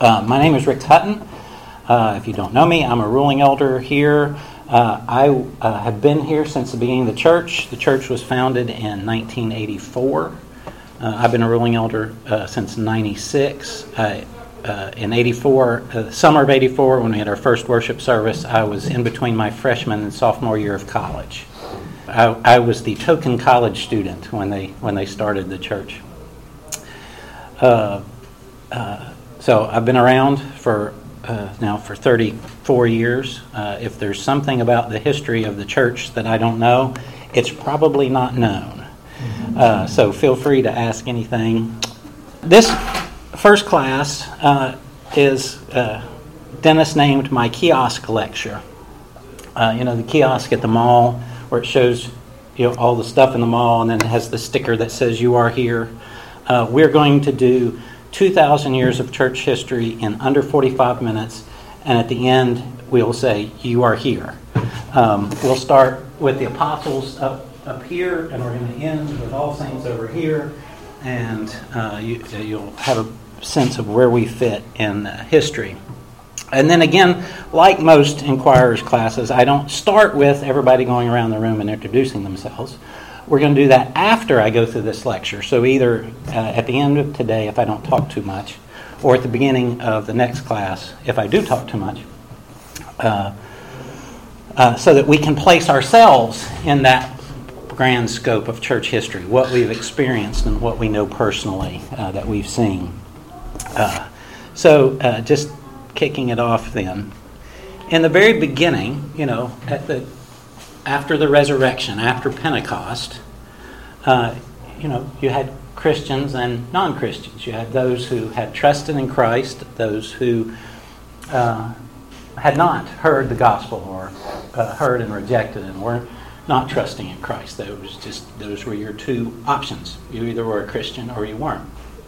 My name is Rick Hutton. If you don't know me, I'm a ruling elder here. I have been here since the beginning of the church. The church was founded in 1984. I've been a ruling elder since 96. In 84, summer of 84, when we had our first worship service, I was in between my freshman and sophomore year of college. I was the token college student when they started the church. So I've been around for 34 years. If there's something about the history of the church that I don't know, it's probably not known. So feel free to ask anything. This first class is Dennis named my kiosk lecture. The kiosk at the mall where it shows all the stuff in the mall, and then it has the sticker that says "You are here." We're going to do 2,000 years of church history in under 45 minutes, and at the end we'll say, "You are here." We'll start with the apostles up here, and we're going to end with all saints over here, and you'll have a sense of where we fit in history. And then again, like most Inquirers classes, I don't start with everybody going around the room and introducing themselves. We're going to do that after I go through this lecture. So either at the end of today, if I don't talk too much, or at the beginning of the next class, if I do talk too much, so that we can place ourselves in that grand scope of church history, what we've experienced and what we know personally that we've seen. So just kicking it off then. In the very beginning, after the resurrection, after Pentecost, you had Christians and non-Christians. You had those who had trusted in Christ, those who had not heard the gospel or heard and rejected and were not trusting in Christ. Those were your two options. You either were a Christian or you weren't.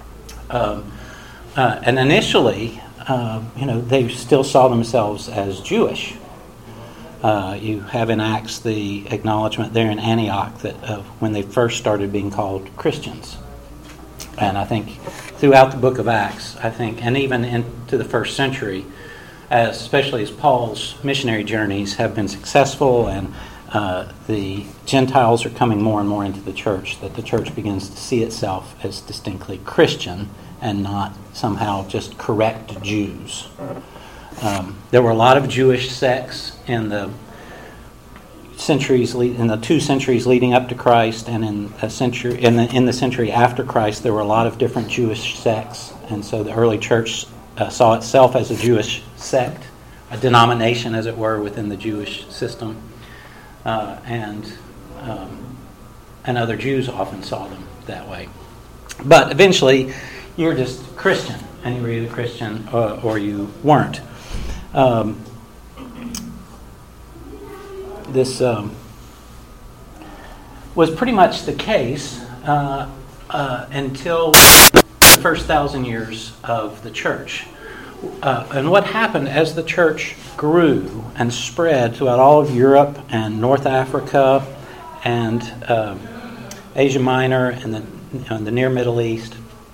And initially, they still saw themselves as Jewish. You have in Acts the acknowledgement there in Antioch that when they first started being called Christians. And I think throughout the book of Acts, and even into the first century, especially as Paul's missionary journeys have been successful and the Gentiles are coming more and more into the church, that the church begins to see itself as distinctly Christian and not somehow just correct Jews. There were a lot of Jewish sects in the centuries, in the 2 centuries leading up to Christ, and in the century after Christ, there were a lot of different Jewish sects, and so the early church saw itself as a Jewish sect, a denomination, as it were, within the Jewish system, and other Jews often saw them that way. But eventually, you were just Christian, and you were either Christian or you weren't. This was pretty much the case until the first 1,000 years of the church. And what happened as the church grew and spread throughout all of Europe and North Africa and Asia Minor and the Near Middle East,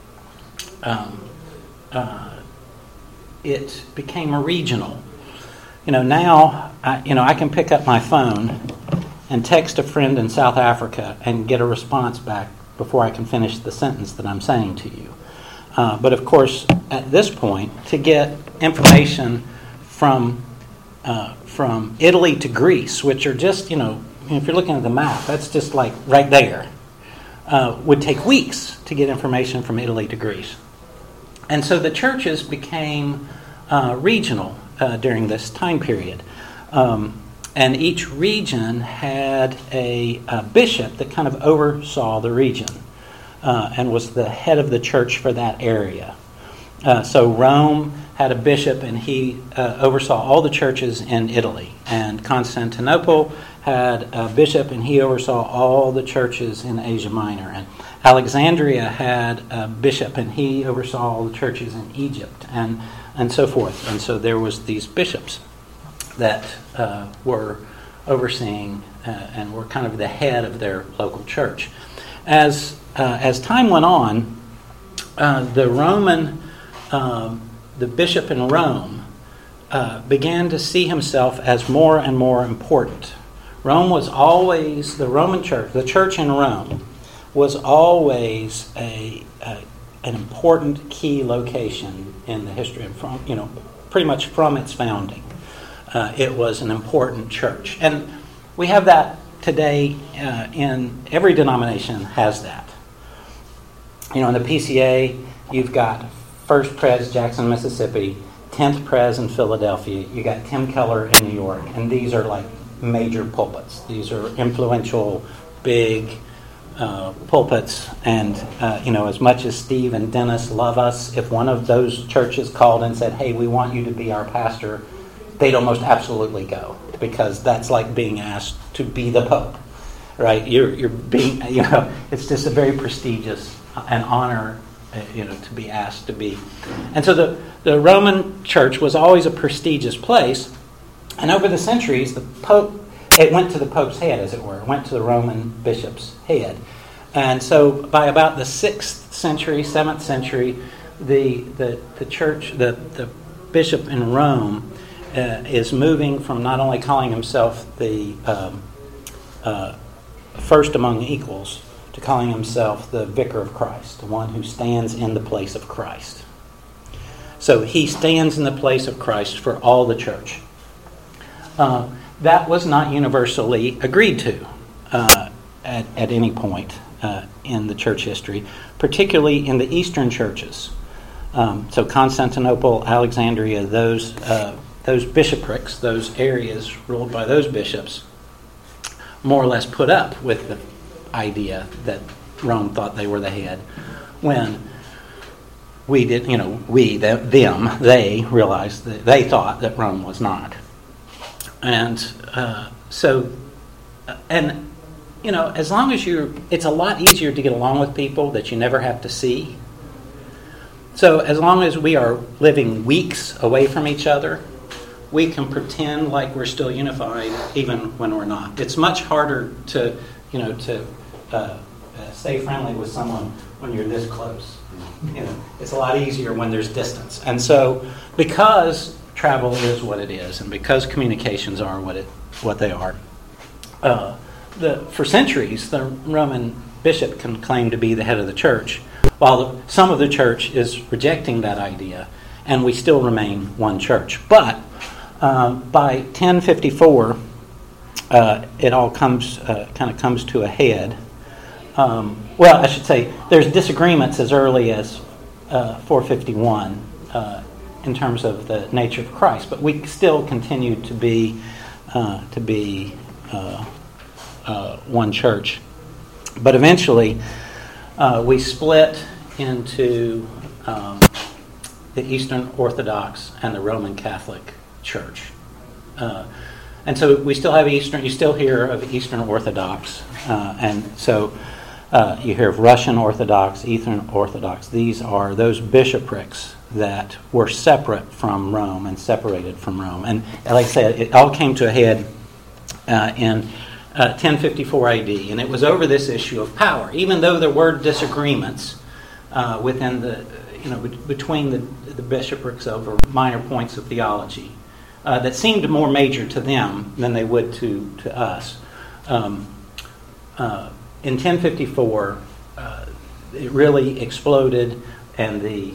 it became a regional. Now I can pick up my phone and text a friend in South Africa and get a response back before I can finish the sentence that I'm saying to you. But of course, at this point, to get information from Italy to Greece, which are just, if you're looking at the map, that's just like right there, would take weeks to get information from Italy to Greece. And so the churches became regional during this time period. And each region had a bishop that kind of oversaw the region and was the head of the church for that area. So Rome had a bishop, and he oversaw all the churches in Italy. And Constantinople had a bishop, and he oversaw all the churches in Asia Minor. And Alexandria had a bishop, and he oversaw all the churches in Egypt, and so forth. And so there was these bishops that were overseeing and were kind of the head of their local church. As time went on, the Roman the bishop in Rome began to see himself as more and more important. Rome was always, the Roman church, the church in Rome, was always an important key location in the history, and from, pretty much from its founding. It was an important church. And we have that today in every denomination has that. In the PCA, you've got First Pres Jackson, Mississippi, 10th Pres in Philadelphia, you got Tim Keller in New York, and these are like major pulpits. These are influential, big pulpits, and as much as Steve and Dennis love us, if one of those churches called and said, "Hey, we want you to be our pastor," they'd almost absolutely go, because that's like being asked to be the Pope, right? You're being, it's just a very prestigious an honor, to be asked to be. And so the Roman Church was always a prestigious place, and over the centuries, the Pope, it went to the Pope's head, as it were. It went to the Roman bishop's head. And so by about the 6th century, 7th century, the church, the bishop in Rome is moving from not only calling himself the first among equals, to calling himself the vicar of Christ, the one who stands in the place of Christ. So he stands in the place of Christ for all the church. That was not universally agreed to at any point in the church history, particularly in the Eastern churches. So Constantinople, Alexandria, those bishoprics, those areas ruled by those bishops, more or less put up with the idea that Rome thought they were the head, when we did, they realized that they thought that Rome was not. And as long as it's a lot easier to get along with people that you never have to see. So as long as we are living weeks away from each other, we can pretend like we're still unified even when we're not. It's much harder to stay friendly with someone when you're this close. It's a lot easier when there's distance. And so because travel is what it is, and because communications are what they are, for centuries the Roman bishop can claim to be the head of the church, while some of the church is rejecting that idea, and we still remain one church. But by 1054, it all comes to a head. I should say there's disagreements as early as 451 in terms of the nature of Christ, but we still continue to be one church. But eventually, we split into the Eastern Orthodox and the Roman Catholic Church. And so we still have Eastern, you still hear of Eastern Orthodox, and so you hear of Russian Orthodox, Eastern Orthodox. These are those bishoprics that were separate from Rome and separated from Rome. And like I said, it all came to a head in 1054 AD, and it was over this issue of power. Even though there were disagreements within between the bishoprics over minor points of theology that seemed more major to them than they would to us. In 1054, it really exploded, and the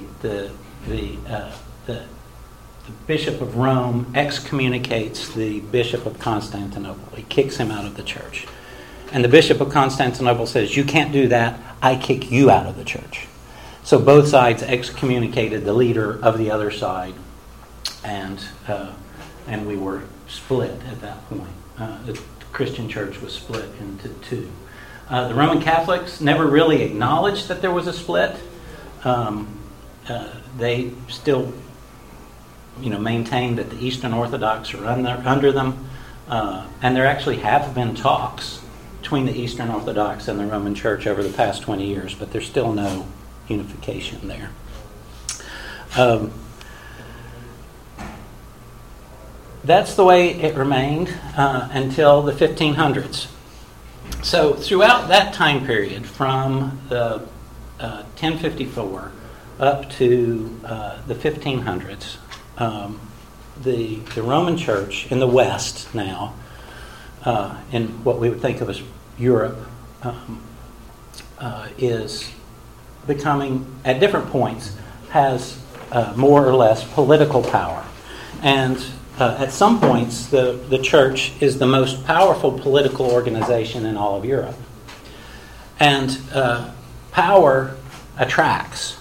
Bishop of Rome excommunicates the Bishop of Constantinople. He kicks him out of the church. And the Bishop of Constantinople says, "You can't do that. I kick you out of the church." So both sides excommunicated the leader of the other side, and we were split at that point. The Christian church was split into two. The Roman Catholics never really acknowledged that there was a split. They still, maintain that the Eastern Orthodox are under them, and there actually have been talks between the Eastern Orthodox and the Roman Church over the past 20 years, but there's still no unification there. That's the way it remained until the 1500s. So throughout that time period, from the 1054 up to the 1500s, the Roman Church in the West now, in what we would think of as Europe, is becoming, at different points, has more or less political power. And at some points, the church is the most powerful political organization in all of Europe. And power attracts.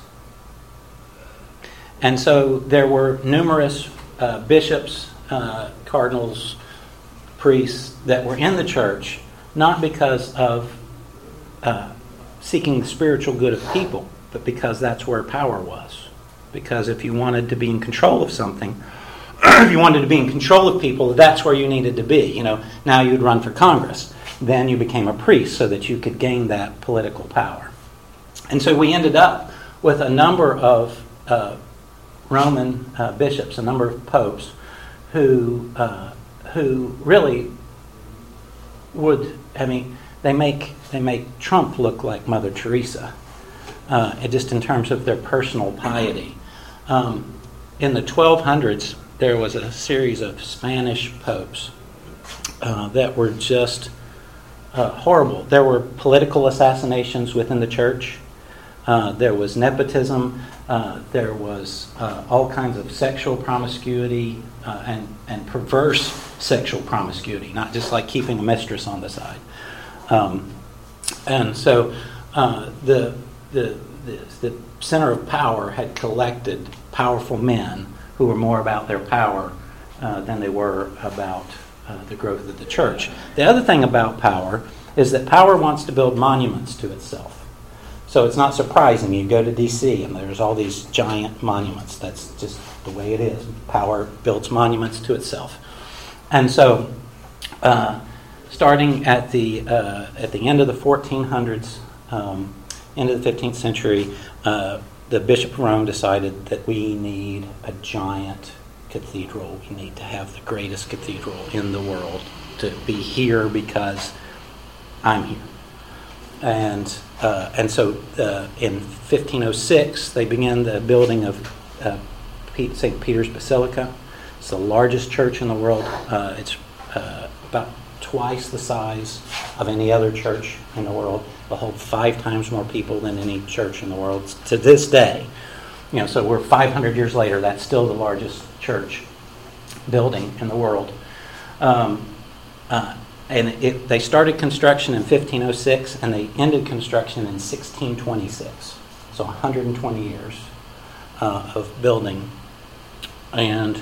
And so there were numerous bishops, cardinals, priests that were in the church, not because of seeking the spiritual good of people, but because that's where power was. Because if you wanted to be in control of something, if you wanted to be in control of people, that's where you needed to be. Now you'd run for Congress. Then you became a priest so that you could gain that political power. And so we ended up with a number of Roman bishops, a number of popes, who really would, they make Trump look like Mother Teresa, just in terms of their personal piety. In the 1200s, there was a series of Spanish popes that were just horrible. There were political assassinations within the church. There was nepotism. There was all kinds of sexual promiscuity and perverse sexual promiscuity, not just like keeping a mistress on the side. And so the center of power had collected powerful men who were more about their power than they were about the growth of the church. The other thing about power is that power wants to build monuments to itself. So it's not surprising. You go to D.C. and there's all these giant monuments. That's just the way it is. Power builds monuments to itself. And so starting at the end of the 1400s, into the 15th century, the Bishop of Rome decided that we need a giant cathedral. We need to have the greatest cathedral in the world to be here because I'm here. And so in 1506, they began the building of St. Peter's Basilica. It's the largest church in the world. It's about twice the size of any other church in the world. It'll hold 5 times more people than any church in the world to this day. So we're 500 years later. That's still the largest church building in the world. And they started construction in 1506, and they ended construction in 1626. So 120 years of building, and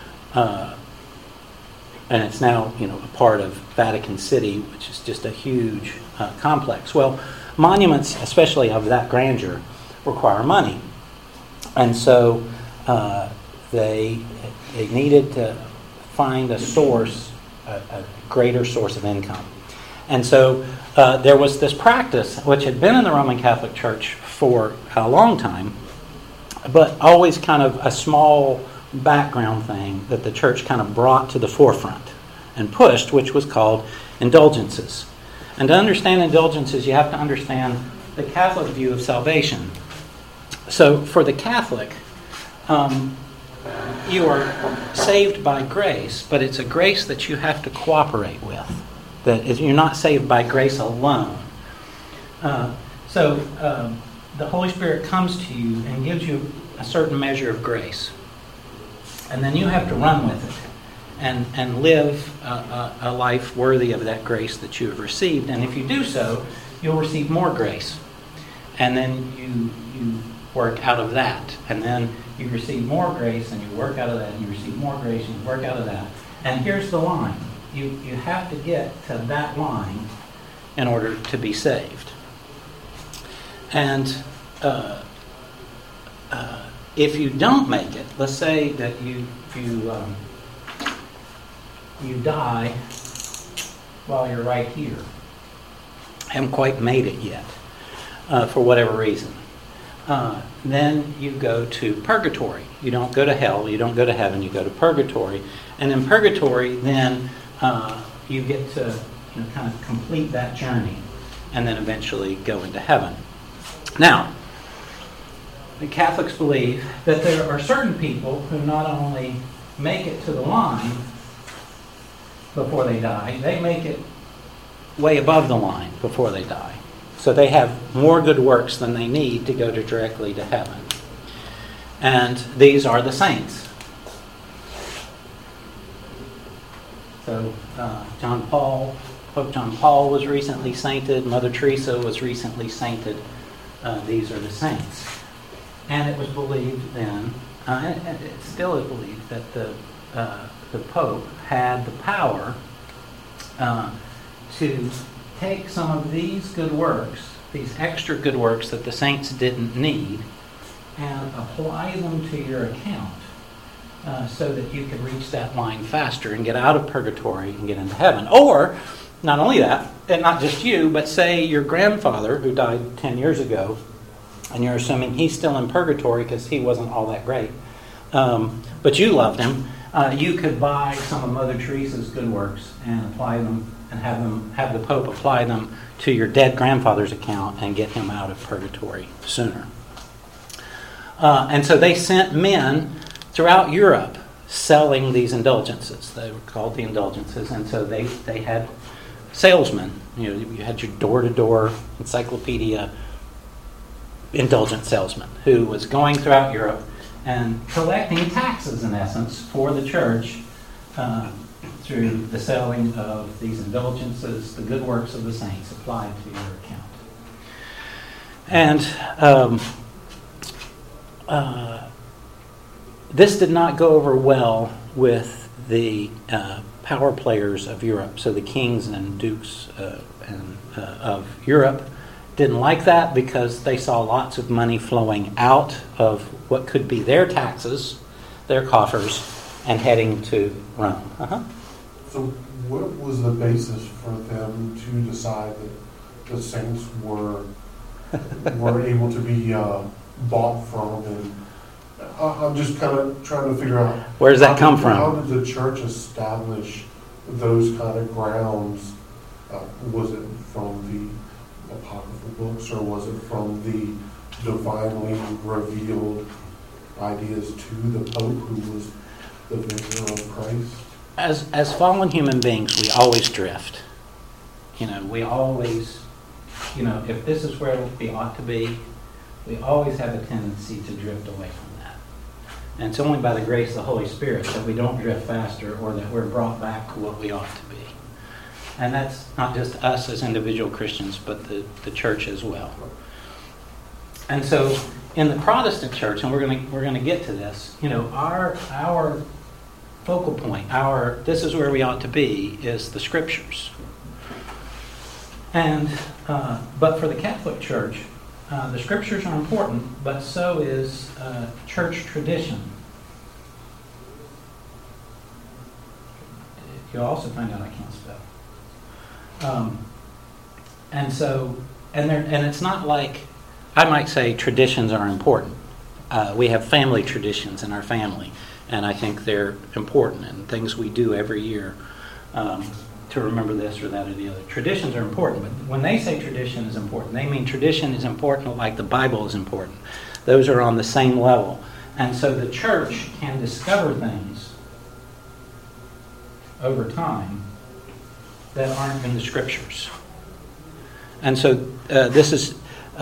it's now a part of Vatican City, which is just a huge complex. Well, monuments, especially of that grandeur, require money, and so they needed to find a source, a greater source of income. And so there was this practice, which had been in the Roman Catholic Church for a long time, but always kind of a small background thing that the church kind of brought to the forefront and pushed, which was called indulgences. And to understand indulgences, you have to understand the Catholic view of salvation. So for the Catholic, you are saved by grace, but it's a grace that you have to cooperate with. That is, you're not saved by grace alone. So the Holy Spirit comes to you and gives you a certain measure of grace. And then you have to run with it and live a life worthy of that grace that you have received. And if you do so, you'll receive more grace. And then you work out of that. And then you receive more grace, and you work out of that, and you receive more grace, and you work out of that. And here's the line. You have to get to that line in order to be saved. And if you don't make it, let's say that you die while you're right here, haven't quite made it yet, for whatever reason. Then you go to purgatory. You don't go to hell, you don't go to heaven, you go to purgatory. And in purgatory, then you get to kind of complete that journey and then eventually go into heaven. Now, the Catholics believe that there are certain people who not only make it to the line before they die, they make it way above the line before they die. So they have more good works than they need to go directly to heaven. And these are the saints. So Pope John Paul was recently sainted. Mother Teresa was recently sainted. These are the saints. And it was believed then, and it still is believed, that the Pope had the power to take some of these good works, these extra good works that the saints didn't need, and apply them to your account so that you could reach that line faster and get out of purgatory and get into heaven. Or, not only that, and not just you, but say your grandfather who died 10 years ago, and you're assuming he's still in purgatory because he wasn't all that great, but you loved him, you could buy some of Mother Teresa's good works and apply them and have the Pope apply them to your dead grandfather's account and get him out of purgatory sooner. And so they sent men throughout Europe selling these indulgences. They were called the indulgences, and so they had salesmen. You had your door-to-door encyclopedia indulgent salesman who was going throughout Europe and collecting taxes, in essence, for the church through the selling of these indulgences, the good works of the saints applied to your account. And this did not go over well with the power players of Europe. So the kings and dukes of Europe didn't like that because they saw lots of money flowing out of what could be their taxes, their coffers, and heading to Rome. So what was the basis for them to decide that the saints were able to be bought from? And I'm just kind of trying to figure out, where does that come from? How did the church establish those kind of grounds? Was it from the apocryphal books, or was it from the divinely revealed ideas to the Pope, who was the vicar of Christ? As fallen human beings, we always drift. We always, if this is where we ought to be, we always have a tendency to drift away from that. And it's only by the grace of the Holy Spirit that we don't drift faster, or that we're brought back to what we ought to be. And that's not just us as individual Christians, but the church as well. And so in the Protestant church, and we're going to get to this, our focal point, this is where we ought to be, is the Scriptures. And but for the Catholic Church, the Scriptures are important, but so is church tradition. You'll also find out I can't spell. And it's not like, I might say traditions are important. We have family traditions in our family, and I think they're important, and things we do every year to remember this or that or the other. Traditions are important, but when they say tradition is important, they mean tradition is important like the Bible is important. Those are on the same level. And so the church can discover things over time that aren't in the Scriptures. And so this is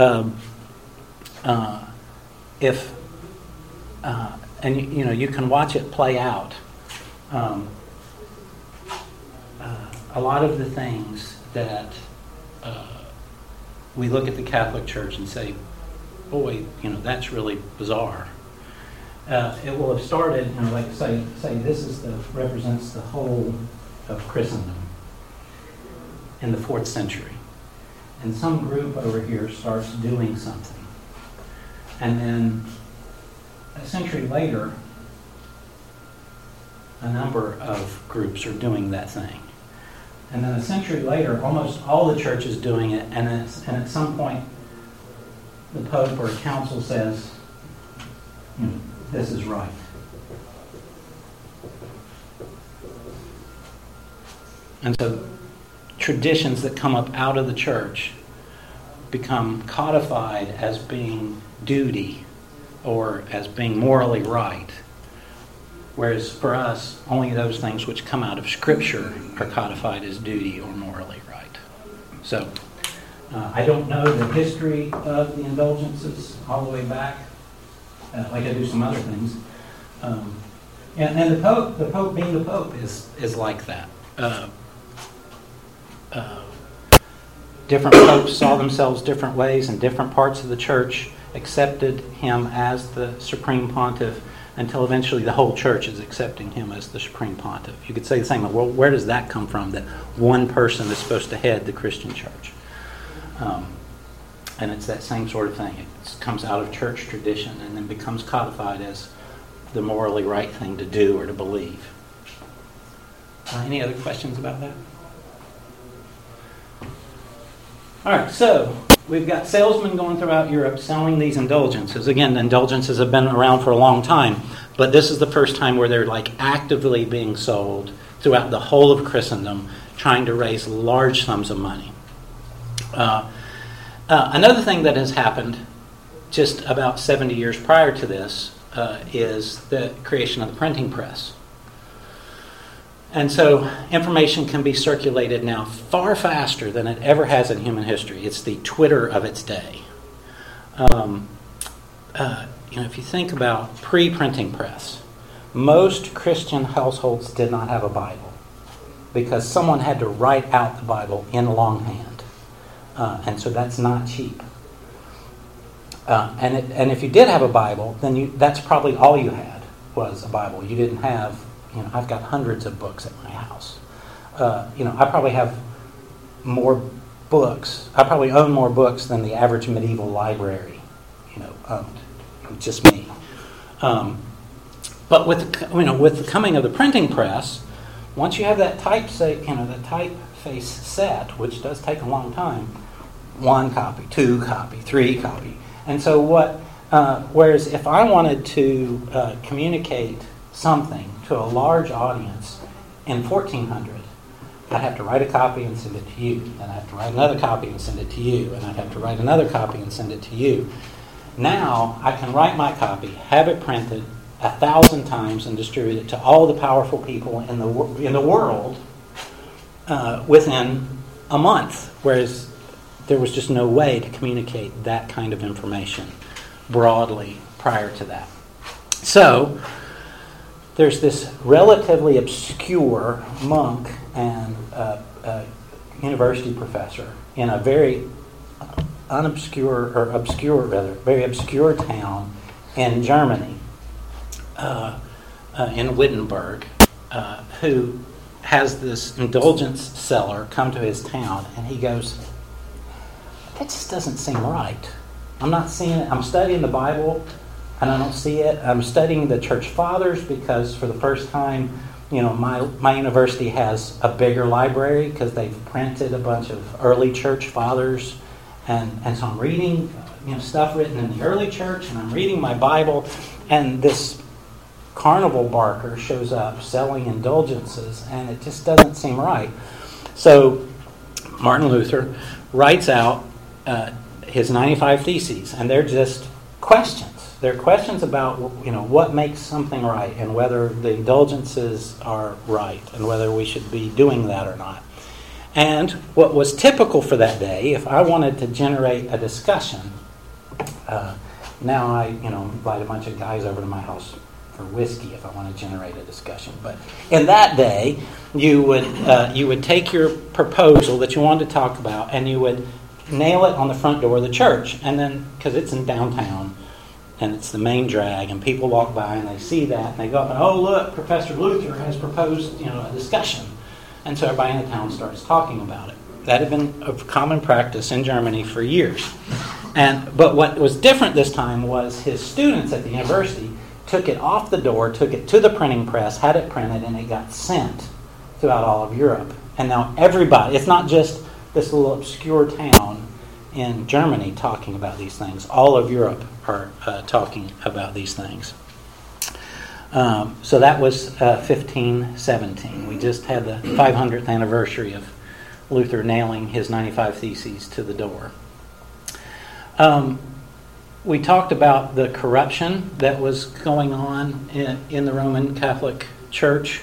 you can watch it play out. A lot of the things that we look at the Catholic Church and say, boy, that's really bizarre. It will have started, like say this represents the whole of Christendom in the 4th century. And some group over here starts doing something. And then a century later, a number of groups are doing that thing. And then a century later, almost all the church is doing it, and at some point, the Pope or a council says, this is right. And so traditions that come up out of the church become codified as being duty or as being morally right. Whereas for us, only those things which come out of Scripture are codified as duty or morally right. So, I don't know the history of the indulgences all the way back, like I do some other things. And the Pope being the Pope is like that. Different popes saw themselves different ways, and different parts of the church accepted him as the supreme pontiff, until eventually the whole church is accepting him as the supreme pontiff. You could say the same, well, where does that come from, that one person is supposed to head the Christian church? And it's that same sort of thing. It comes out of church tradition and then becomes codified as the morally right thing to do or to believe. Any other questions about that? All right, so we've got salesmen going throughout Europe selling these indulgences. Again, the indulgences have been around for a long time, but this is the first time where they're like actively being sold throughout the whole of Christendom, trying to raise large sums of money. Another thing that has happened just about 70 years prior to this is the creation of the printing press. And so information can be circulated now far faster than it ever has in human history. It's the Twitter of its day. If you think about pre-printing press, most Christian households did not have a Bible because someone had to write out the Bible in longhand. And so that's not cheap. And if you did have a Bible, then that's probably all you had was a Bible. You didn't have, I've got hundreds of books at my house. I probably have more books. I probably own more books than the average medieval library, owned. Just me. But with the coming of the printing press, once you have that typeface set, which does take a long time, 1 copy, 2 copy, 3 copy. And so whereas if I wanted to communicate something to a large audience in 1400, I'd have to write a copy and send it to you. Then I'd have to write another copy and send it to you. And I'd have to write another copy and send it to you. Now I can write my copy, have it printed 1,000 times, and distribute it to all the powerful people in the world within a month. Whereas there was just no way to communicate that kind of information broadly prior to that. So there's this relatively obscure monk and university professor in a very very obscure town in Germany, in Wittenberg, who has this indulgence seller come to his town, and he goes, that just doesn't seem right. I'm not seeing it. I'm studying the Bible, and I don't see it. I'm studying the church fathers because for the first time, my university has a bigger library because they've printed a bunch of early church fathers, and so I'm reading stuff written in the early church, and I'm reading my Bible, and this carnival barker shows up selling indulgences, and it just doesn't seem right. So Martin Luther writes out his 95 Theses, and they're just questions. They're questions about what makes something right, and whether the indulgences are right, and whether we should be doing that or not. And what was typical for that day, if I wanted to generate a discussion, now I invite a bunch of guys over to my house for whiskey if I want to generate a discussion. But in that day, you would take your proposal that you wanted to talk about, and you would nail it on the front door of the church. And then, because it's in downtown, and it's the main drag, and people walk by and they see that, and they go up and, oh, look, Professor Luther has proposed a discussion. And so everybody in the town starts talking about it. That had been a common practice in Germany for years. But what was different this time was his students at the university took it off the door, took it to the printing press, had it printed, and it got sent throughout all of Europe. And now everybody, it's not just this little obscure town in Germany talking about these things. All of Europe are talking about these things. So that was 1517. We just had the 500th anniversary of Luther nailing his 95 Theses to the door. we talked about the corruption that was going on in the Roman Catholic Church.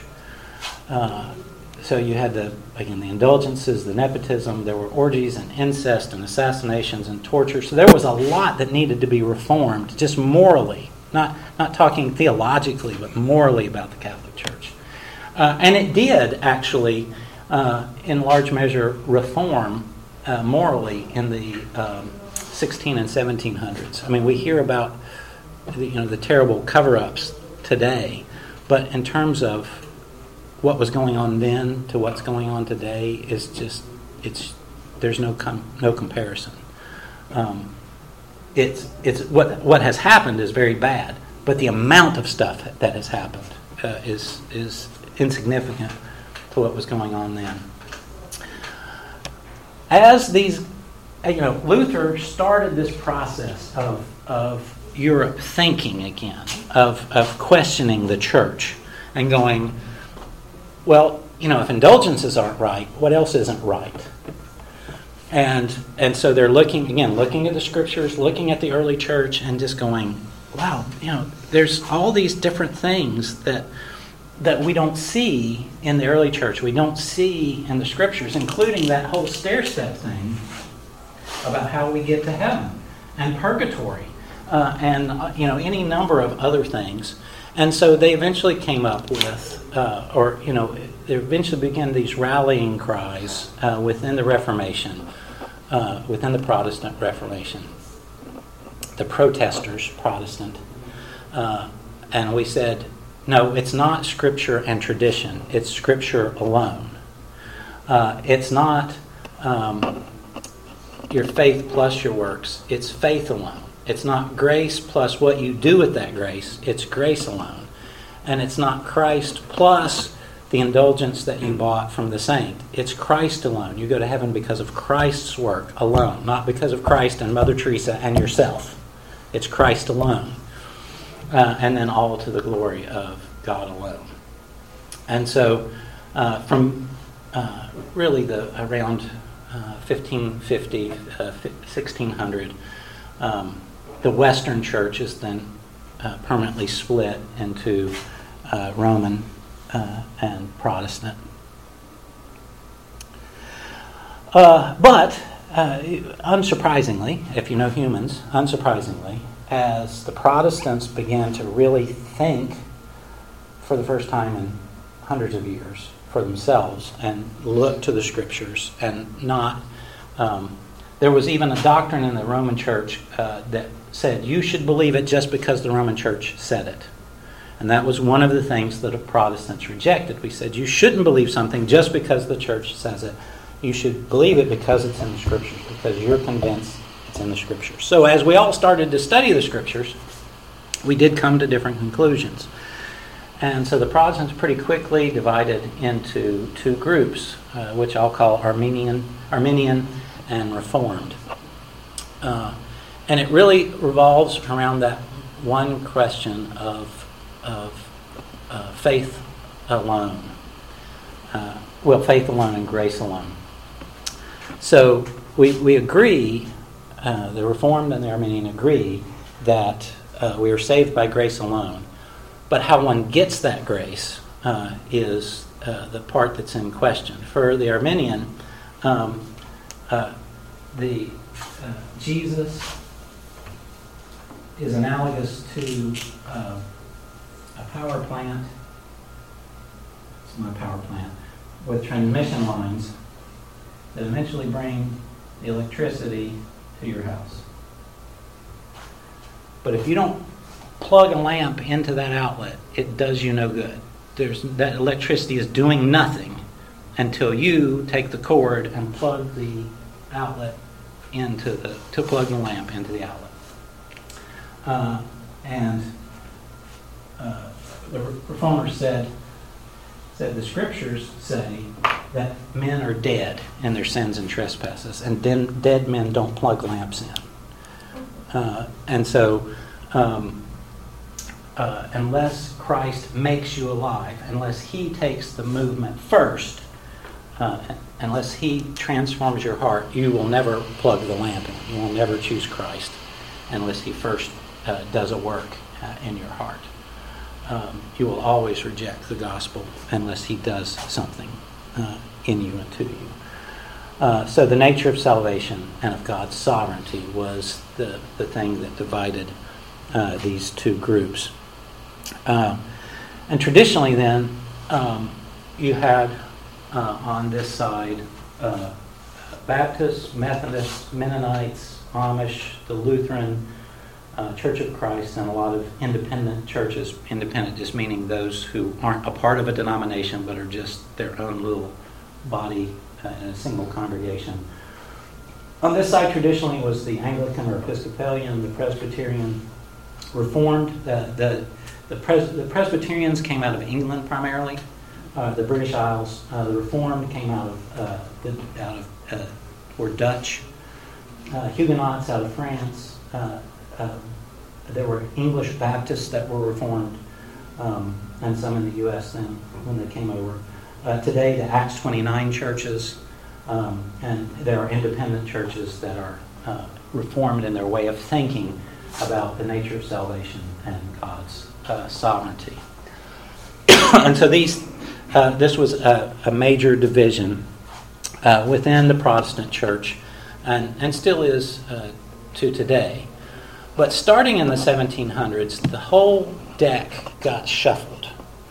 So you had the indulgences, the nepotism, there were orgies and incest and assassinations and torture. So there was a lot that needed to be reformed, just morally, not talking theologically, but morally about the Catholic Church. And it did actually, in large measure, reform morally in the 16 and 1700s. I mean, we hear about the terrible cover-ups today, but in terms of what was going on then to what's going on today is there's no comparison. It's what has happened is very bad, but the amount of stuff that has happened is insignificant to what was going on then. As these, Luther started this process of Europe thinking again, of questioning the church and going, well, if indulgences aren't right, what else isn't right? And so they're looking at the scriptures, looking at the early church, and just going, wow, there's all these different things that we don't see in the early church. We don't see in the scriptures, including that whole stair-step thing about how we get to heaven and purgatory and any number of other things. And so they eventually came up with, there eventually began these rallying cries within the Reformation, within the Protestant Reformation, the protesters, Protestant. And we said, no, it's not Scripture and tradition. It's Scripture alone. It's not your faith plus your works. It's faith alone. It's not grace plus what you do with that grace. It's grace alone. And it's not Christ plus the indulgence that you bought from the saint. It's Christ alone. You go to heaven because of Christ's work alone, not because of Christ and Mother Teresa and yourself. It's Christ alone. And then all to the glory of God alone. And so from really around 1550, 1600, the Western Church is then permanently split into Roman and Protestant. But unsurprisingly, if you know humans, as the Protestants began to really think for the first time in hundreds of years for themselves and look to the Scriptures and not... there was even a doctrine in the Roman Church that said you should believe it just because the Roman Church said it. And that was one of the things that the Protestants rejected. We said you shouldn't believe something just because the Church says it. You should believe it because it's in the Scriptures, because you're convinced it's in the Scriptures. So as we all started to study the Scriptures, we did come to different conclusions. And so the Protestants pretty quickly divided into two groups, which I'll call Arminian and Reformed. And it really revolves around that one question of faith alone. Faith alone and grace alone. So we agree, the Reformed and the Arminian agree that we are saved by grace alone. But how one gets that grace is the part that's in question. For the Arminian, Jesus is analogous to a power plant. It's my power plant with transmission lines that eventually bring the electricity to your house. But if you don't plug a lamp into that outlet, it does you no good. That electricity is doing nothing until you take the cord and plug the outlet to plug the lamp into the outlet. The Reformers said the Scriptures say that men are dead in their sins and trespasses, and dead men don't plug lamps in. Unless Christ makes you alive, unless He takes the movement first, unless He transforms your heart, you will never plug the lamp in. You will never choose Christ. unless He first does a work in your heart. You will always reject the gospel unless He does something in you and to you. So the nature of salvation and of God's sovereignty was the thing that divided these two groups. And traditionally then, you had on this side Baptists, Methodists, Mennonites, Amish, the Lutheran, Church of Christ, and a lot of independent churches. Independent just meaning those who aren't a part of a denomination but are just their own little body in a single congregation. On this side, traditionally, was the Anglican or Episcopalian, the Presbyterian, Reformed. The Presbyterians came out of England primarily, the British Isles. The Reformed came out of were Dutch. Huguenots out of France. There were English Baptists that were Reformed, and some in the U.S. then when they came over. Today, the Acts 29 churches, and there are independent churches that are Reformed in their way of thinking about the nature of salvation and God's sovereignty. And so this was a major division within the Protestant church, and still is to today. But starting in the 1700s, the whole deck got shuffled.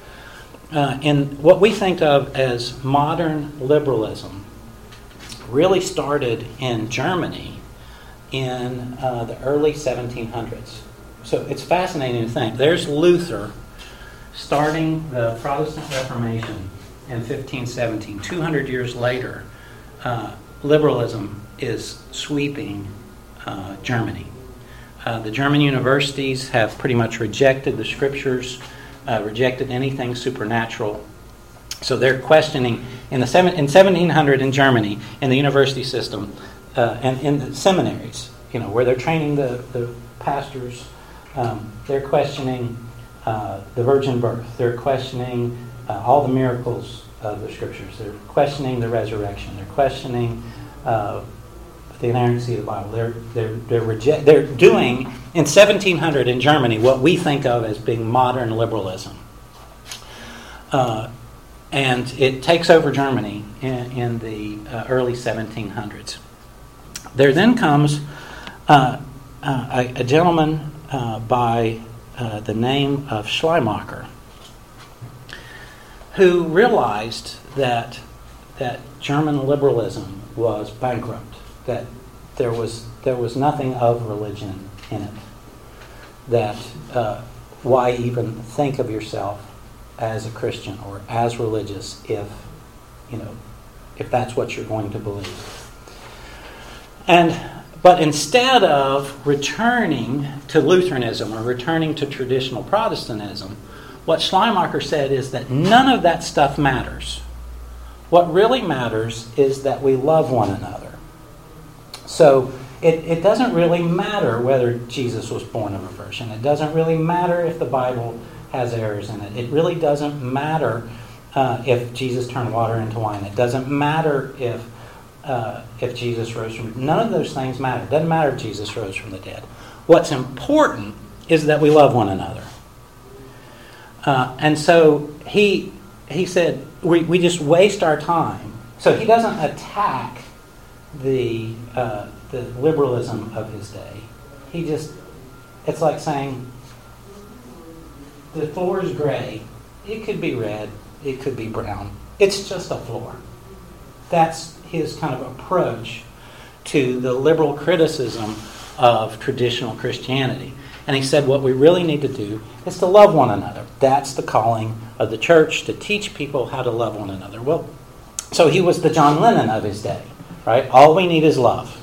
In what we think of as modern liberalism really started in Germany in the early 1700s. So it's fascinating to think. There's Luther starting the Protestant Reformation in 1517. 200 years later, liberalism is sweeping Germany. The German universities have pretty much rejected the scriptures, rejected anything supernatural. So they're questioning in 1700 in Germany, in the university system, and in the seminaries, where they're training the pastors. They're questioning the virgin birth. They're questioning all the miracles of the scriptures. They're questioning the resurrection. They're questioning the inerrancy of the Bible. They're doing in 1700 in Germany what we think of as being modern liberalism, and it takes over Germany in the early 1700s. There then comes a gentleman by the name of Schleiermacher, who realized that German liberalism was bankrupt, that there was nothing of religion in it, that why even think of yourself as a Christian or as religious if that's what you're going to believe. But instead of returning to Lutheranism or returning to traditional Protestantism, what Schleiermacher said is that none of that stuff matters. What really matters is that we love one another. So it doesn't really matter whether Jesus was born of a virgin. It doesn't really matter if the Bible has errors in it. It really doesn't matter if Jesus turned water into wine. It doesn't matter if Jesus rose from... None of those things matter. It doesn't matter if Jesus rose from the dead. What's important is that we love one another. And so he said, we just waste our time. So he doesn't attack the liberalism of his day. It's like saying, the floor is gray. It could be red. It could be brown. It's just a floor. That's his kind of approach to the liberal criticism of traditional Christianity. And he said what we really need to do is to love one another. That's the calling of the church, to teach people how to love one another. Well, so he was the John Lennon of his day, right? All we need is love.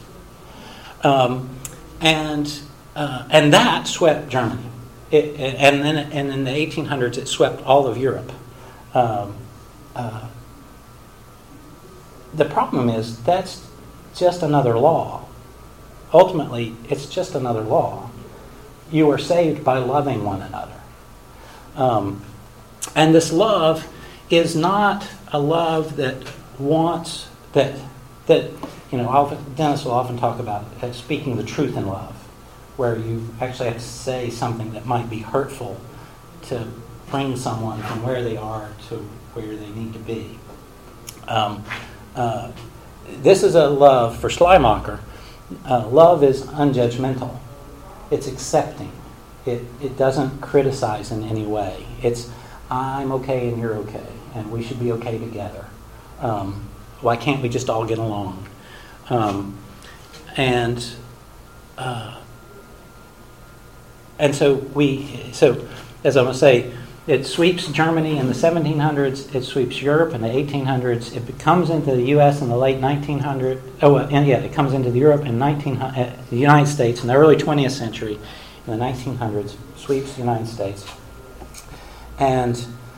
And that swept Germany. And in the 1800s, it swept all of Europe. The problem is that's just another law. Ultimately, it's just another law. You are saved by loving one another. And this love is not a love that wants, that Dennis will often talk about speaking the truth in love, where you actually have to say something that might be hurtful to bring someone from where they are to where they need to be. This is a love for Schleiermacher. Love is unjudgmental. It's accepting. It doesn't criticize in any way. It's, I'm okay and you're okay, and we should be okay together. Why can't we just all get along? And so as I'm going to say, it sweeps Germany in the 1700s. It sweeps Europe in the 1800s. It comes into the U.S. in the late 1900s. It comes into Europe in the United States in the early 20th century. In the 1900s, sweeps the United States, and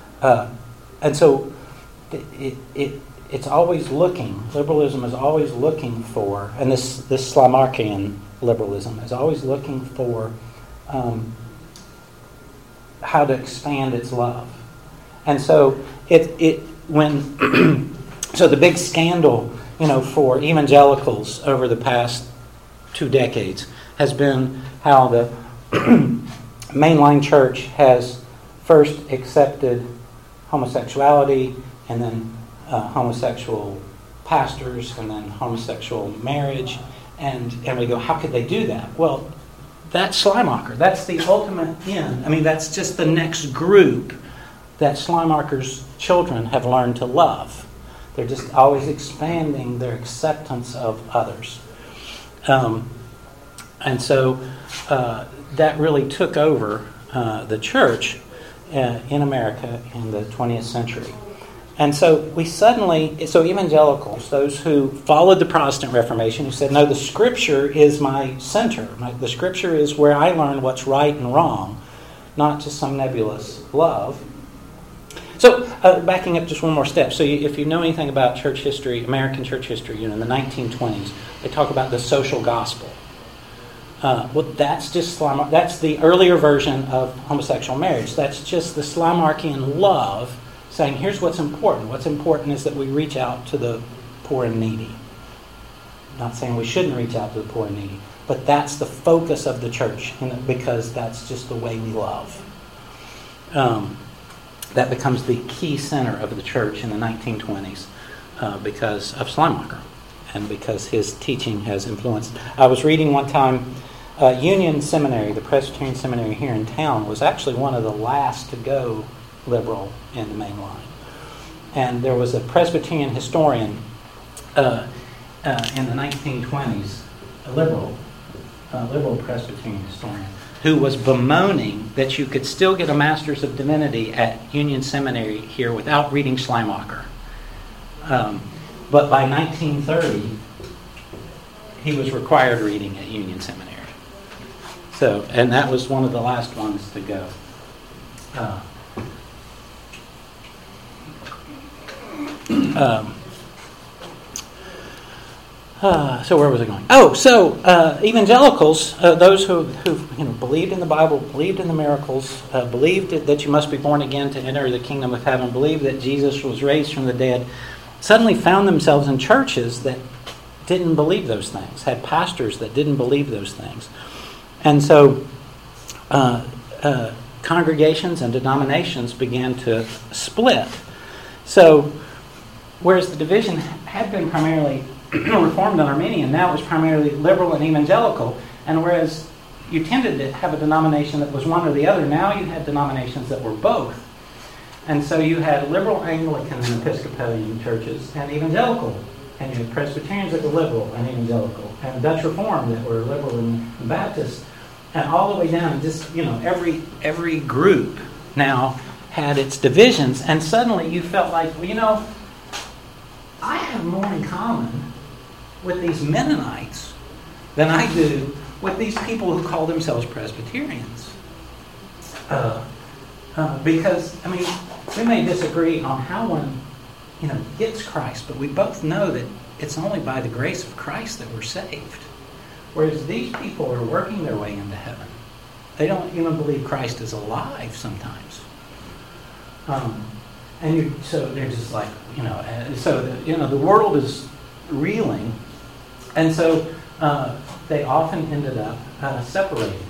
so it's always looking. Liberalism is always looking for, and this Schleiermacherian liberalism is always looking for how to expand its love. And so so the big scandal, for evangelicals over the past 2 decades has been how the mainline church has first accepted homosexuality, and then homosexual pastors, and then homosexual marriage, and we go, how could they do that? Well, that's Schleiermacher. That's the ultimate end. I mean, that's just the next group that Schleiermacher's children have learned to love. They're just always expanding their acceptance of others. And so that really took over the church in America in the 20th century. And so evangelicals, those who followed the Protestant Reformation, who said, no, the Scripture is my center. The Scripture is where I learn what's right and wrong, not just some nebulous love. So backing up just one more step. So if you know anything about church history, American church history, in the 1920s, they talk about the social gospel. That's the earlier version of homosexual marriage. That's just the Schleiermachian love, saying, here's what's important. What's important is that we reach out to the poor and needy. I'm not saying we shouldn't reach out to the poor and needy, but that's the focus of the church, because that's just the way we love. That becomes the key center of the church in the 1920s because of Schleiermacher and because his teaching has influenced. I was reading one time, Union Seminary, the Presbyterian seminary here in town, was actually one of the last to go liberal in the main line. And there was a Presbyterian historian in the 1920s, a liberal Presbyterian historian, who was bemoaning that you could still get a Master's of Divinity at Union Seminary here without reading Schleiermacher. But by 1930, he was required reading at Union Seminary. So, and that was one of the last ones to go. So where was I going? Evangelicals, those who believed in the Bible, believed in the miracles, believed that you must be born again to enter the kingdom of heaven, believed that Jesus was raised from the dead, suddenly found themselves in churches that didn't believe those things, had pastors that didn't believe those things. And so congregations and denominations began to split. So whereas the division had been primarily Reformed and Arminian, now it was primarily liberal and evangelical, and whereas you tended to have a denomination that was one or the other, now you had denominations that were both. And so you had liberal Anglican and Episcopalian churches and evangelical, and you had Presbyterians that were liberal and evangelical, and Dutch Reformed that were liberal and Baptist, and all the way down, just every group now had its divisions, and suddenly you felt like, I have more in common with these Mennonites than I do with these people who call themselves Presbyterians. Because, we may disagree on how one, gets Christ, but we both know that it's only by the grace of Christ that we're saved. Whereas these people are working their way into heaven. They don't even believe Christ is alive sometimes. So they're just like, the world is reeling. And so they often ended up separating.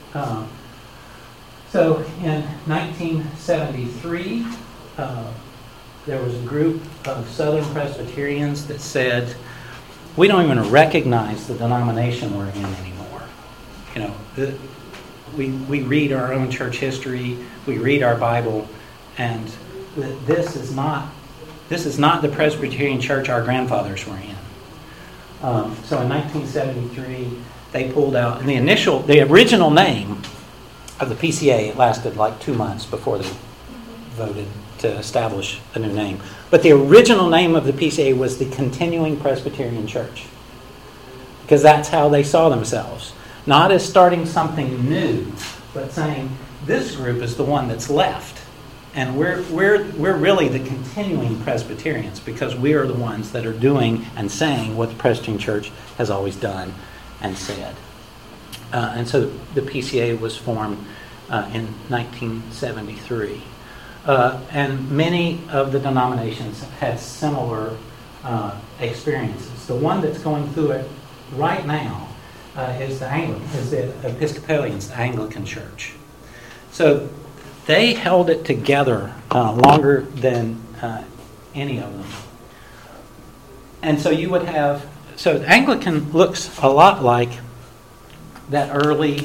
So in 1973, there was a group of Southern Presbyterians that said, we don't even recognize the denomination we're in anymore. You know, we read our own church history, we read our Bible, and this is not the Presbyterian church our grandfathers were in. So in 1973, they pulled out, and the original name of the PCA, it lasted like 2 months before they voted to establish a new name. But the original name of the PCA was the Continuing Presbyterian Church, because that's how they saw themselves. Not as starting something new, but saying this group is the one that's left. And we're really the continuing Presbyterians, because we are the ones that are doing and saying what the Presbyterian Church has always done and said. And so the PCA was formed in 1973. And many of the denominations had similar experiences. The one that's going through it right now is the Episcopalians, the Anglican Church. So they held it together longer than any of them. And so you would have... So Anglican looks a lot like that early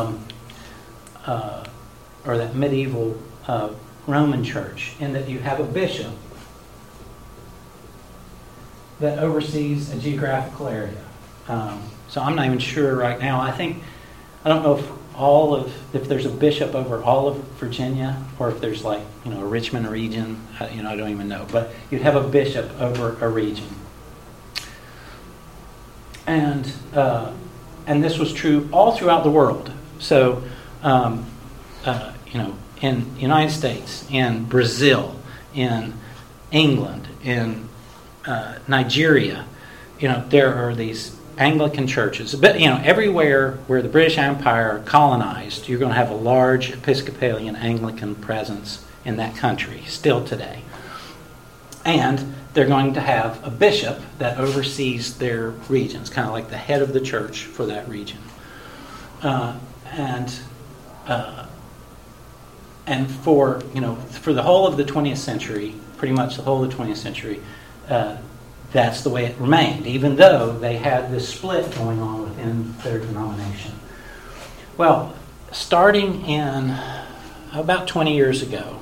or that medieval Roman church, in that you have a bishop that oversees a geographical area. So I'm not even sure right now. I don't know if there's a bishop over all of Virginia, or if there's like, a Richmond region. I don't even know. But you'd have a bishop over a region. And this was true all throughout the world. So, in the United States, in Brazil, in England, in Nigeria, there are these Anglican churches. But, everywhere where the British Empire colonized, you're going to have a large Episcopalian Anglican presence in that country, still today. And they're going to have a bishop that oversees their regions, kind of like the head of the church for that region. And for the whole of the 20th century, pretty much the whole of the 20th century, that's the way it remained, even though they had this split going on within their denomination. Well, starting in about 20 years ago,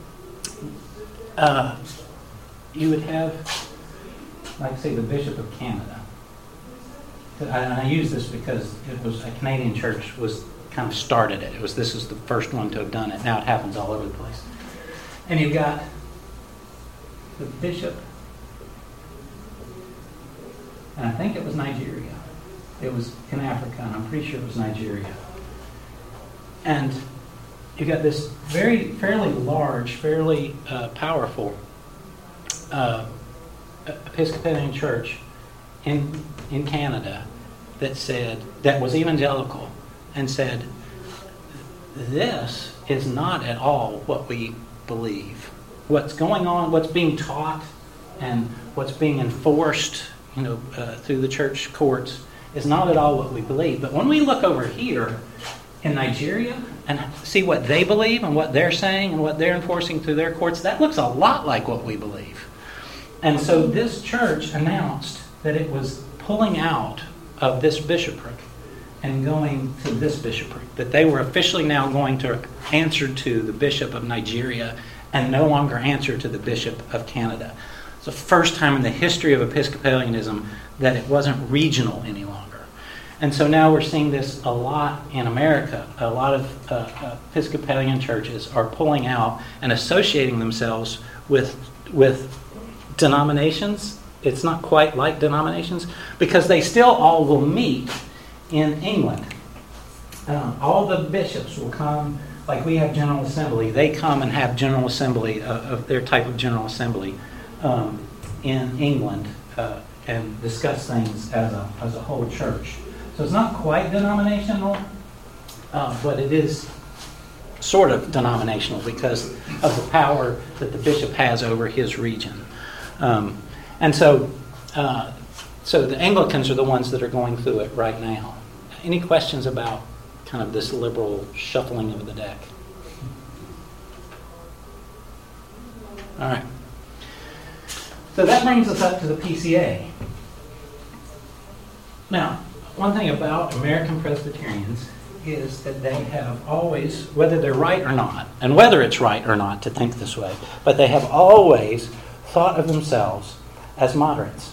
you would have, like, say, the Bishop of Canada. And I use this because it was a Canadian church was kind of started it. This is the first one to have done it. Now it happens all over the place. And you've got the bishop, and I think it was Nigeria. It was in Africa, and I'm pretty sure it was Nigeria. And you've got this fairly large, fairly powerful Episcopalian church in Canada that was evangelical, and said, this is not at all what we believe. What's going on, what's being taught, and what's being enforced, through the church courts is not at all what we believe. But when we look over here in Nigeria and see what they believe and what they're saying and what they're enforcing through their courts, that looks a lot like what we believe. And so this church announced that it was pulling out of this bishopric and going to this bishopric, that they were officially now going to answer to the Bishop of Nigeria and no longer answer to the Bishop of Canada. It's the first time in the history of Episcopalianism that it wasn't regional any longer. And so now we're seeing this a lot in America. A lot of Episcopalian churches are pulling out and associating themselves with denominations. It's not quite like denominations, because they still all will meet in England. All the bishops will come, like we have General Assembly. They come and have General Assembly, of their type of General Assembly, in England, and discuss things as a whole church. So it's not quite denominational, but it is sort of denominational because of the power that the bishop has over his region. And so the Anglicans are the ones that are going through it right now. Any questions about kind of this liberal shuffling of the deck? All right. So that brings us up to the PCA. Now, one thing about American Presbyterians is that they have always, whether they're right or not, and whether it's right or not to think this way, but they have always thought of themselves as moderates.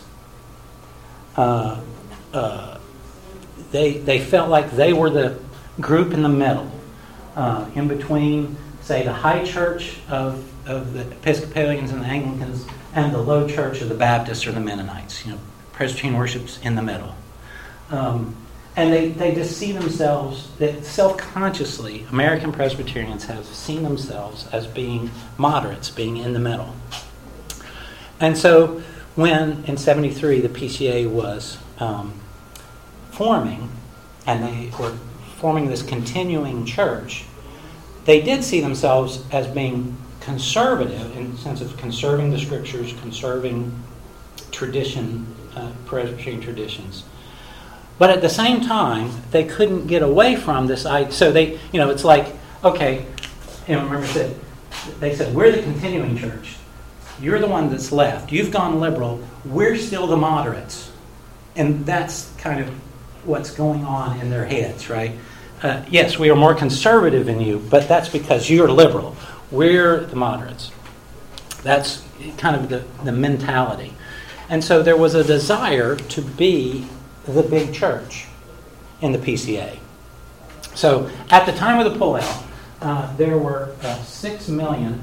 They felt like they were the group in the middle, in between, say, the high church of the Episcopalians and the Anglicans and the low church of the Baptists or the Mennonites. Presbyterian worship's in the middle. And they just see themselves, that self-consciously, American Presbyterians have seen themselves as being moderates, being in the middle. And so when, in 73, the PCA was forming, and they were forming this continuing church, they did see themselves as being conservative in the sense of conserving the Scriptures, conserving tradition, Presbyterian traditions. But at the same time, they couldn't get away from this idea. So they, it's like, okay, remember they said, we're the continuing church. You're the one that's left. You've gone liberal. We're still the moderates. And that's kind of what's going on in their heads, right? Yes, we are more conservative than you, but that's because you're liberal. We're the moderates. That's kind of the mentality. And so there was a desire to be the big church in the PCA. So at the time of the pullout, there were 6 million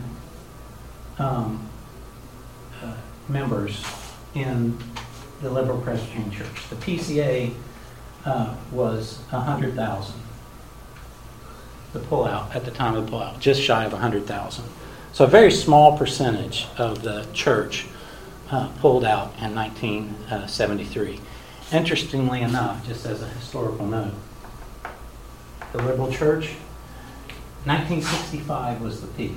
members in the Liberal Presbyterian Church. The PCA was 100,000. The pullout, at the time of the pullout, just shy of 100,000. So a very small percentage of the church pulled out in 1973. Interestingly enough, just as a historical note, the Liberal Church, 1965 was the peak,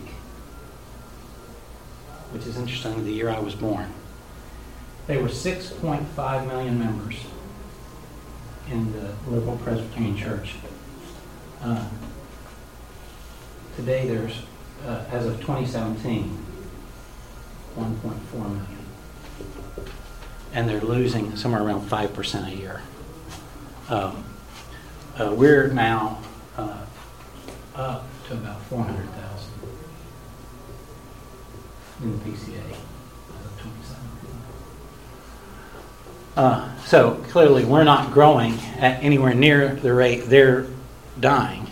which is interesting, the year I was born. There were 6.5 million members in the Liberal Presbyterian Church. Today there's, as of 2017, 1.4 million. And they're losing somewhere around 5% a year. We're now up to about 400,000 in the PCA as of 2017. So clearly we're not growing at anywhere near the rate they're dying.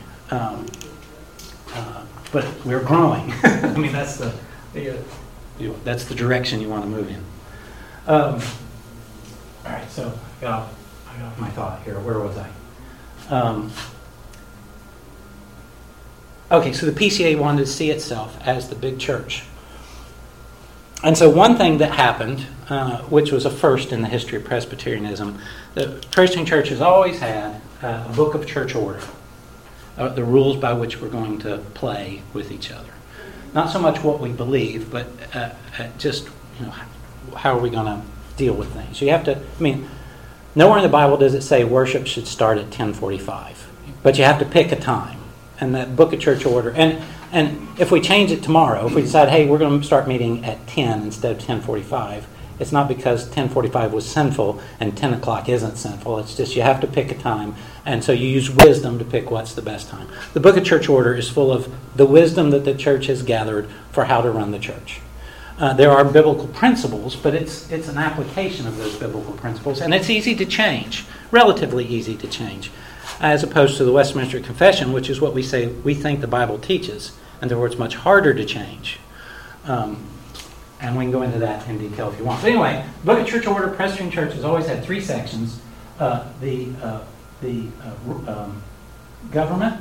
But we're growing. I mean, that's that's the direction you want to move in. All right, so I got my thought here. Where was I? Okay, so the PCA wanted to see itself as the big church. And so one thing that happened, which was a first in the history of Presbyterianism, the Presbyterian Church has always had a book of church order, the rules by which we're going to play with each other. Not so much what we believe, but just how are we going to deal with things. You have to, nowhere in the Bible does it say worship should start at 10:45, but you have to pick a time. And that book of church order, and if we change it tomorrow, if we decide, hey, we're going to start meeting at 10 instead of 10:45, it's not because 10:45 was sinful and 10 o'clock isn't sinful. It's just you have to pick a time, and so you use wisdom to pick what's the best time. The book of church order is full of the wisdom that the church has gathered for how to run the church. There are biblical principles, but it's an application of those biblical principles, and it's easy to change, relatively easy to change, as opposed to the Westminster Confession, which is what we say we think the Bible teaches, and therefore it's much harder to change. And we can go into that in detail if you want. But anyway, Book of Church Order, Presbyterian Church has always had 3 sections. The government.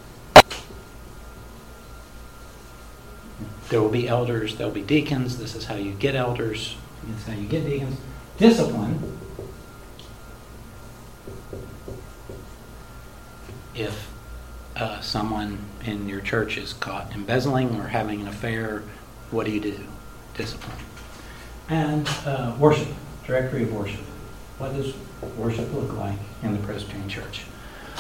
There will be elders, there will be deacons. This is how you get elders. This is how you get deacons. Discipline. If someone in your church is caught embezzling or having an affair, what do you do? Discipline. And worship, directory of worship. What does worship look like in the Presbyterian Church?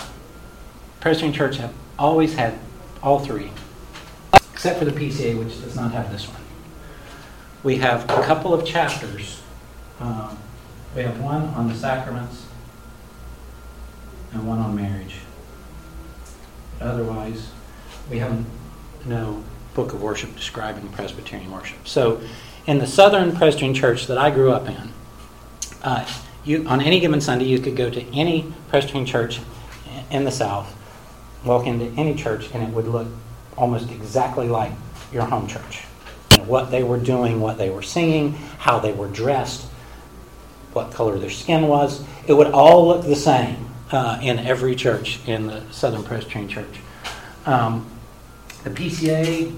Presbyterian Church have always had all three, except for the PCA, which does not have this one. We have a couple of chapters. We have one on the sacraments and one on marriage. Otherwise, we have no book of worship describing Presbyterian worship. So, in the Southern Presbyterian Church that I grew up in, on any given Sunday, you could go to any Presbyterian church in the South, walk into any church, and it would look almost exactly like your home church. What they were doing, what they were singing, how they were dressed, what color their skin was. It would all look the same in every church in the Southern Presbyterian Church. The PCA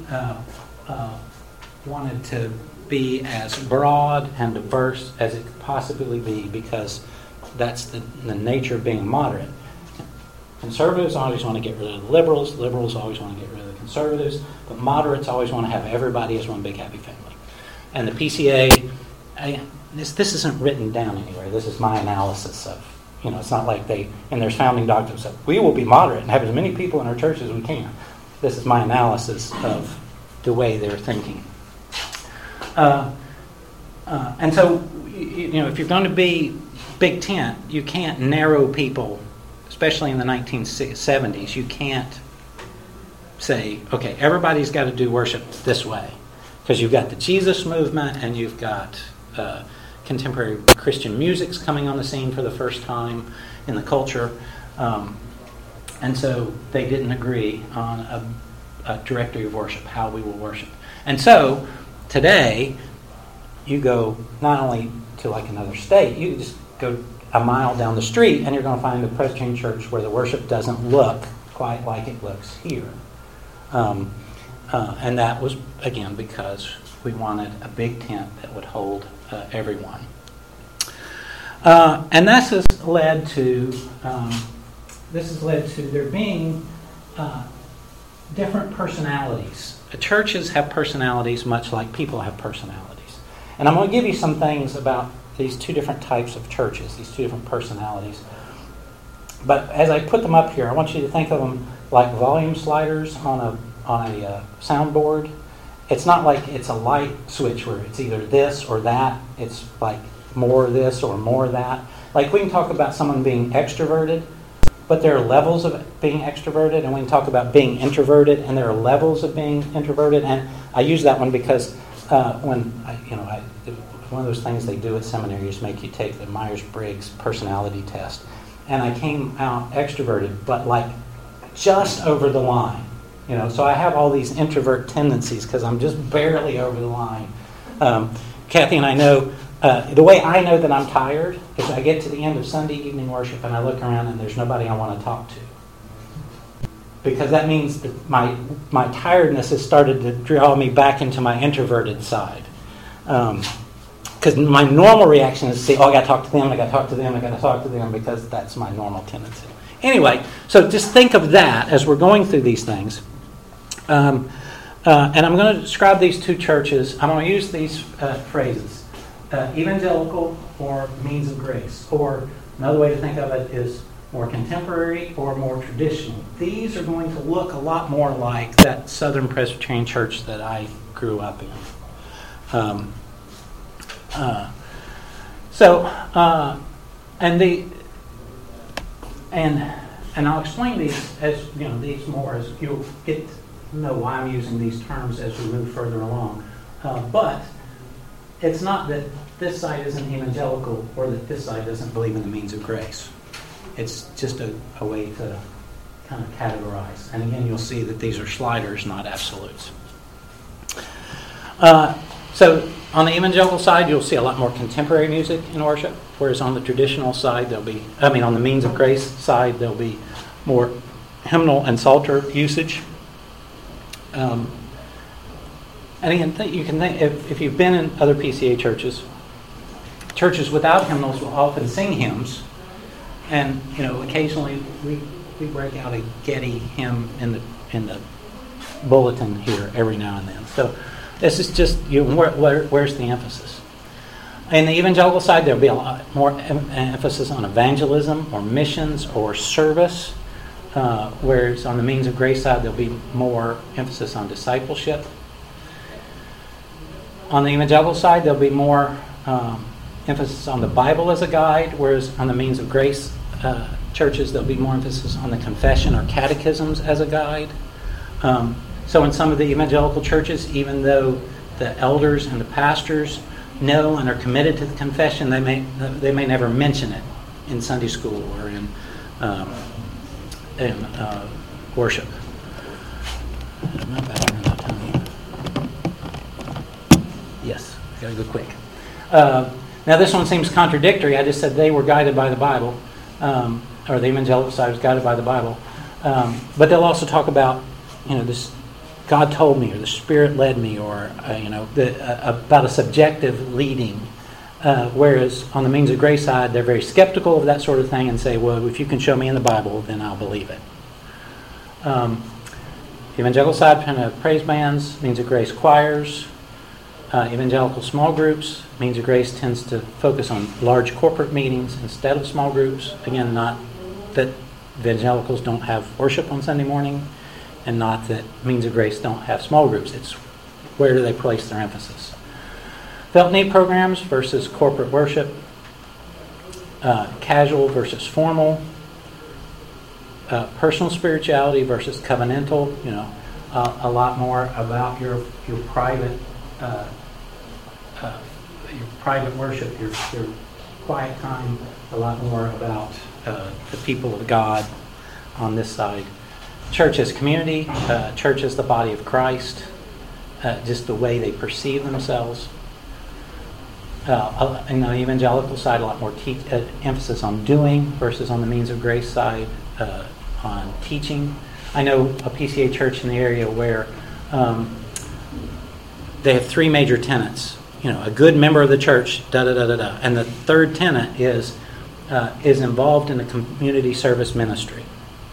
wanted to be as broad and diverse as it could possibly be, because that's the nature of being moderate. Conservatives always want to get rid of the liberals. Liberals always want to get rid of the conservatives. But moderates always want to have everybody as one big happy family. And the PCA, this isn't written down anywhere. This is my analysis of, it's not like they, in their founding doctrine, said, we will be moderate and have as many people in our church as we can. This is my analysis of the way they're thinking. And so, if you're going to be big tent, you can't narrow people, especially in the 1970s. You can't say, okay, everybody's got to do worship this way. Because you've got the Jesus movement, and you've got contemporary Christian music's coming on the scene for the first time in the culture. And so they didn't agree on a directory of worship, how we will worship. And so today, you go not only to like another state, you just go a mile down the street and you're going to find a Presbyterian church where the worship doesn't look quite like it looks here. And that was, again, because we wanted a big tent that would hold everyone. And this has led to there being different personalities. Churches have personalities much like people have personalities. And I'm going to give you some things about these two different types of churches, these two different personalities. But as I put them up here, I want you to think of them like volume sliders on a soundboard. It's not like it's a light switch where it's either this or that. It's like more this or more that. Like we can talk about someone being extroverted, but there are levels of being extroverted, and we can talk about being introverted, and there are levels of being introverted. And I use that one because one of those things they do at seminary is make you take the Myers-Briggs personality test. And I came out extroverted, but like just over the line. So I have all these introvert tendencies because I'm just barely over the line. Kathy and I know, the way I know that I'm tired is I get to the end of Sunday evening worship and I look around and there's nobody I want to talk to. Because that means that my tiredness has started to draw me back into my introverted side. Because my normal reaction is to say, I got to talk to them, I got to talk to them, I got to talk to them, because that's my normal tendency. Anyway, so just think of that as we're going through these things. And I'm going to describe these two churches. I'm going to use these phrases. Evangelical or means of grace. Or another way to think of it is more contemporary or more traditional. These are going to look a lot more like that Southern Presbyterian church that I grew up in. And I'll explain these as these more as you'll get to know why I'm using these terms as we move further along. But it's not that this side isn't evangelical or that this side doesn't believe in the means of grace. It's just a way to kind of categorize. And again, you'll see that these are sliders, not absolutes. So on the evangelical side, you'll see a lot more contemporary music in worship, whereas on the traditional side, on the means of grace side, there'll be more hymnal and psalter usage. And again, you can think, if you've been in other PCA churches without hymnals will often sing hymns, and occasionally we break out a Getty hymn in the bulletin here every now and then. So this is just where's the emphasis? In the evangelical side, there'll be a lot more emphasis on evangelism or missions or service. whereas on the Means of Grace side, there'll be more emphasis on discipleship. On the evangelical side, there'll be more emphasis on the Bible as a guide, whereas on the Means of Grace churches, there'll be more emphasis on the confession or catechisms as a guide. So in some of the evangelical churches, even though the elders and the pastors know and are committed to the confession, they may never mention it in Sunday school or in worship. I'm not bad enough time. Yes, I got to go quick. Now this one seems contradictory. I just said they were guided by the Bible, or the evangelical side was guided by the Bible. But they'll also talk about, this God told me, or the Spirit led me, or about a subjective leading. Whereas on the Means of Grace side, they're very skeptical of that sort of thing and say, well, if you can show me in the Bible, then I'll believe it. Evangelical side kind of praise bands, Means of Grace choirs, evangelical small groups. Means of Grace tends to focus on large corporate meetings instead of small groups. Again, not that evangelicals don't have worship on Sunday morning, and not that Means of Grace don't have small groups. It's where do they place their emphasis. Felt need programs versus corporate worship, casual versus formal, personal spirituality versus covenantal. A lot more about your private worship, your quiet time. A lot more about the people of God on this side. Church as community, church as the body of Christ, just the way they perceive themselves. In the evangelical side, a lot more emphasis on doing versus on the Means of Grace side on teaching. I know a PCA church in the area where they have three major tenets. A good member of the church, da-da-da-da-da. And the third tenet is involved in a community service ministry.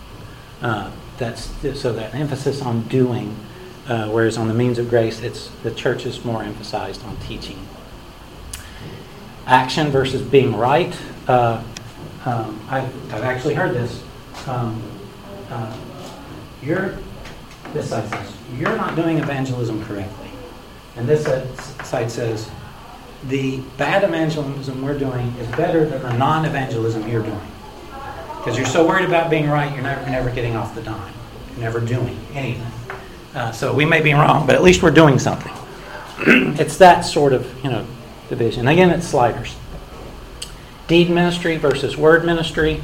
So that emphasis on doing, whereas on the Means of Grace, the church is more emphasized on teaching. Action versus being right. I've actually heard this. This side says, you're not doing evangelism correctly. And this side says, the bad evangelism we're doing is better than the non-evangelism you're doing. Because you're so worried about being right, you're never getting off the dime. You're never doing anything. So we may be wrong, but at least we're doing something. It's that sort of, division. Again, it's sliders. Deed ministry versus word ministry.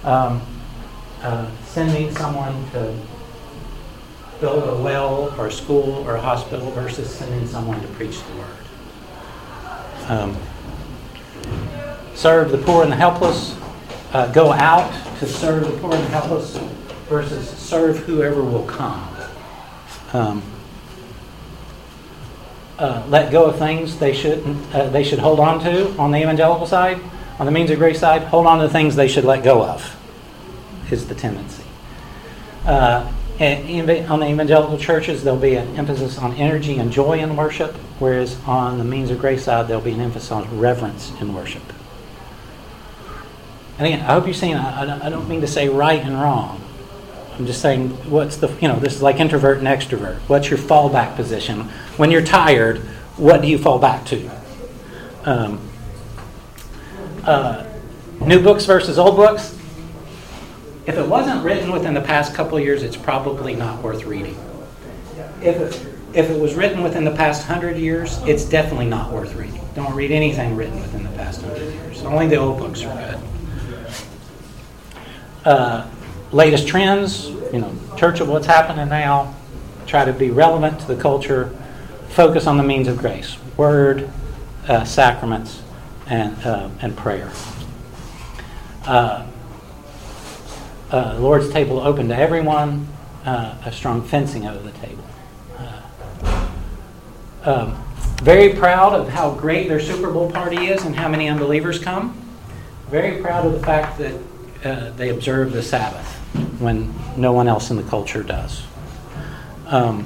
Sending someone to build a well or a school or a hospital versus sending someone to preach the word. Serve the poor and the helpless. Go out to serve the poor and the helpless versus serve whoever will come. Let go of things they should hold on to on the evangelical side. On the Means of Grace side, hold on to the things they should let go of, is the tendency. And on the evangelical churches, there'll be an emphasis on energy and joy in worship, whereas on the Means of Grace side, there'll be an emphasis on reverence in worship. And again, I hope you're seeing, I don't mean to say right and wrong. I'm just saying, this is like introvert and extrovert. What's your fallback position? When you're tired, what do you fall back to? New books versus old books. If it wasn't written within the past couple of years, it's probably not worth reading. If it was written within the past 100 years, it's definitely not worth reading. Don't read anything written within the past 100 years. Only the old books are good. Latest trends, church of what's happening now. Try to be relevant to the culture. Focus on the Means of Grace. Word, sacraments, and prayer. Lord's table open to everyone. A strong fencing of the table. Very proud of how great their Super Bowl party is and how many unbelievers come. Very proud of the fact that they observe the Sabbath when no one else in the culture does.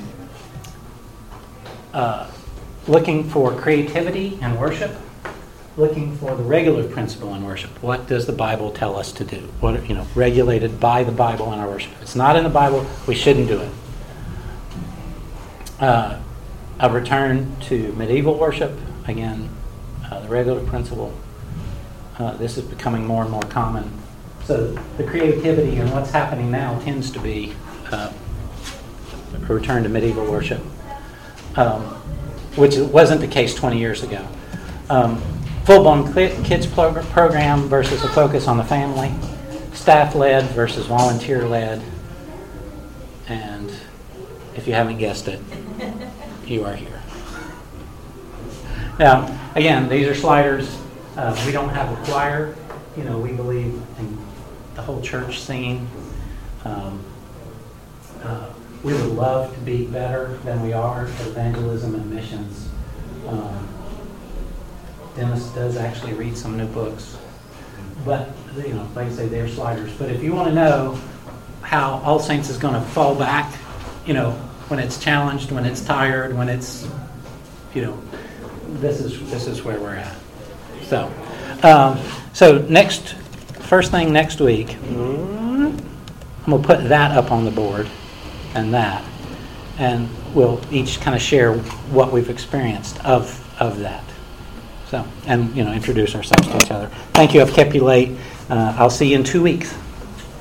Looking for creativity and worship. looking for the regular principle in worship. What does the Bible tell us to do? What, regulated by the Bible in our worship. If it's not in the Bible, we shouldn't do it. A return to medieval worship, again, the regular principle. This is becoming more and more common. So the creativity and what's happening now tends to be a return to medieval worship, which wasn't the case 20 years ago. Full-blown kids program versus a focus on the family. Staff-led versus volunteer-led. And if you haven't guessed it, you are here. Now, again, these are sliders. We don't have a choir. We believe in the whole church singing. We would love to be better than we are at evangelism and missions. Dennis does actually read some new books. But, like I say, they're sliders. But if you want to know how All Saints is going to fall back, when it's challenged, when it's tired, when it's, this is where we're at. So first thing next week, I'm going to put that up on the board and that, and we'll each kind of share what we've experienced of that. So, and introduce ourselves to each other. Thank you. I've kept you late. I'll see you in 2 weeks.